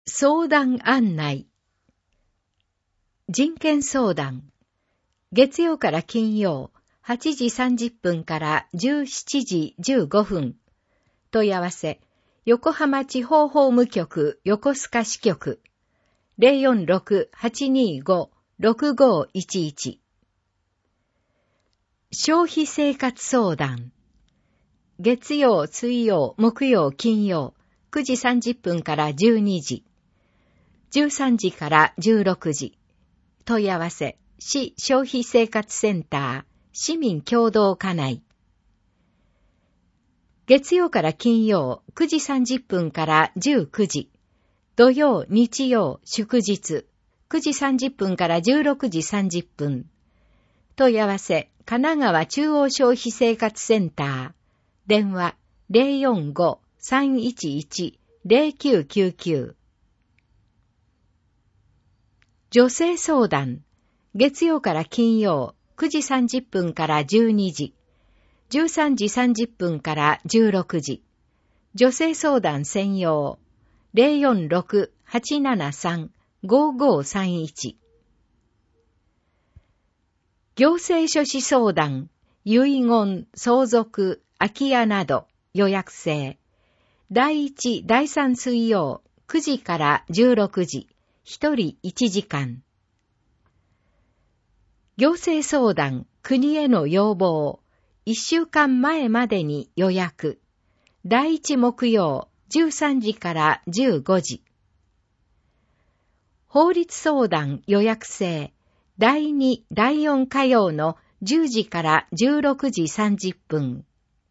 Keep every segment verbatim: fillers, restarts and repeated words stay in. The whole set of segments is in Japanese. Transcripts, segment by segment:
相談案内。人権相談。月曜から金曜、はちじさんじゅっぷんからじゅうしちじじゅうごふん。問い合わせ、横浜地方法務局横須賀支局 ゼロよんろく はちにーご ろくごいちいち。消費生活相談。月曜、水曜、木曜、金曜、くじさんじゅっぷんからじゅうにじ。じゅうさんじからじゅうろくじ。問い合わせ、市消費生活センター、市民共同課内。月曜から金曜、くじさんじゅっぷんからじゅうくじ。土曜、日曜、祝日、くじさんじゅっぷんからじゅうろくじさんじゅっぷん。問い合わせ、神奈川中央消費生活センター。電話、ゼロよんご さんいちいち ゼロきゅうきゅうきゅう。女性相談。月曜から金曜、くじさんじゅっぷんからじゅうにじ。じゅうさんじさんじゅっぷんからじゅうろくじ。女性相談専用。ゼロよんろく はちななさん ごごさんいち。行政書士相談、遺言、相続、空き家など予約制。だいいち、だいさん水曜、くじからじゅうろくじ、一人いちじかん。行政相談、国への要望、いっしゅうかんまえまでに予約。だいいち木曜、じゅうさんじからじゅうごじ。法律相談予約制。だいに、だいよん火曜のじゅうじからじゅうろくじさんじゅっぷん。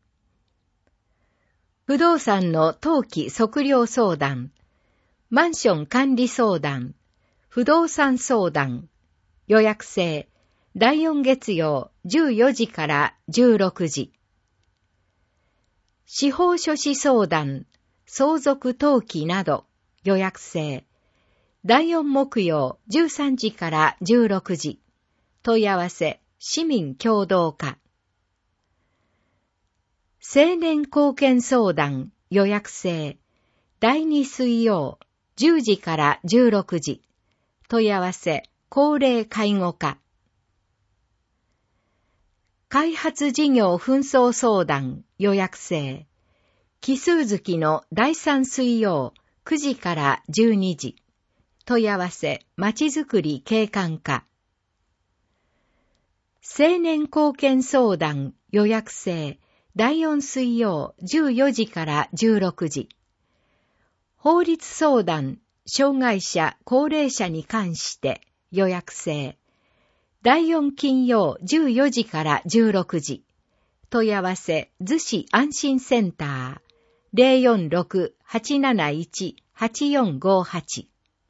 不動産の登記測量相談。マンション管理相談。不動産相談。予約制。だいよん月曜じゅうよじからじゅうろくじ。司法書士相談。相続登記など予約制。だいよん木曜じゅうさんじからじゅうろくじ。問い合わせ、市民共同課。青年貢献相談予約制。だいに水曜じゅうじからじゅうろくじ。問い合わせ、高齢介護課。開発事業紛争相談予約制。奇数月のだいさん水曜くじからじゅうにじ。問い合わせ、まちづくり景観課。青年貢献相談予約制。だいよん水曜じゅうよじからじゅうろくじ。法律相談、障害者、高齢者に関して予約制。だいよん金曜じゅうよじからじゅうろくじ。問い合わせ、逗子安心センター。ゼロよんろく はちなないち はちよんごはち。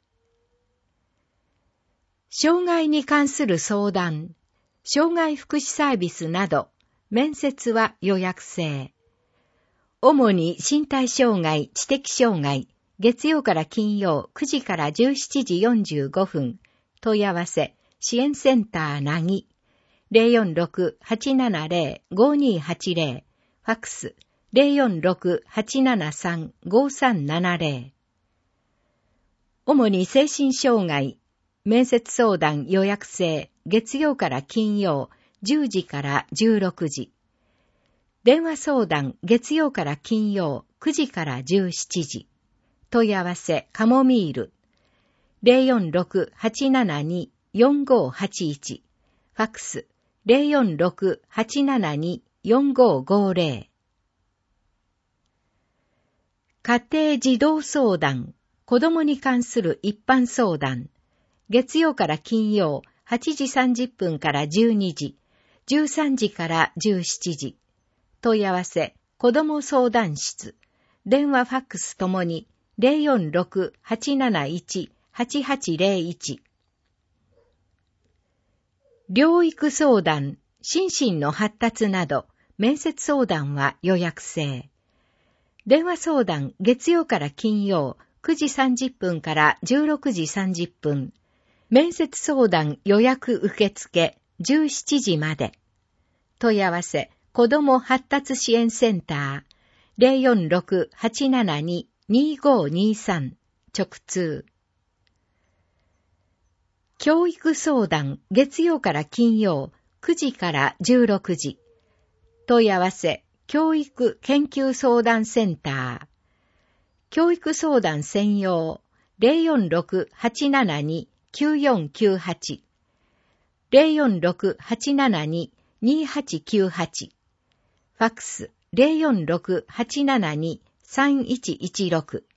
障害に関する相談、障害福祉サービスなど、面接は予約制。主に身体障害、知的障害、月曜から金曜くじからじゅうしちじよんじゅうごふん。問い合わせ、支援センターなぎ。ゼロよんろく はちななゼロ ごにはちゼロ。ファックス、ゼロよんろく はちななさん ごさんななゼロ。主に精神障害、面接相談予約制、月曜から金曜、じゅうじからじゅうろくじ。電話相談、月曜から金曜、くじからじゅうしちじ。問い合わせ、カモミール。ゼロよんろく はちななに よんごはちいち。ファックス、ゼロよんろく はちななに よんごごゼロ。家庭児童相談、子供に関する一般相談。月曜から金曜、はちじさんじゅっぷんからじゅうにじ、じゅうさんじからじゅうしちじ。問い合わせ、子ども相談室。電話ファックスともに、ゼロよんろく はちなないち はちはちゼロいち。療育相談、心身の発達など、面接相談は予約制。電話相談、月曜から金曜、くじさんじゅっぷんからじゅうろくじさんじゅっぷん。面接相談予約受付じゅうしちじまで。問い合わせ、子ども発達支援センター。ゼロよんろく はちななに にごにさん。 直通。教育相談、月曜から金曜、くじからじゅうろくじ。問い合わせ、教育研究相談センター。教育相談専用、ゼロよんろく はちななに きゅうよんきゅうはち。ゼロよんろく はちななに にはちきゅうはち。ファックス、ゼロよんろく はちななに さんいちいちろく。